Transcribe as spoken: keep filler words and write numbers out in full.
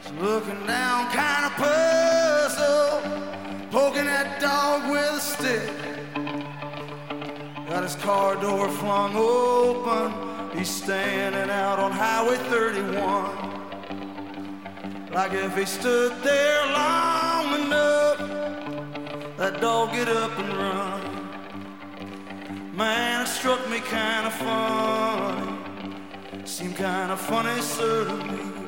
Looking down, kind of puzzled, poking that dog with a stick. Got his car door flung open, he's standing out on Highway thirty-one. Like if he stood there long enough, that dog get up and run. Man, it struck me kind of funny, seemed kind of funny, sir, to me.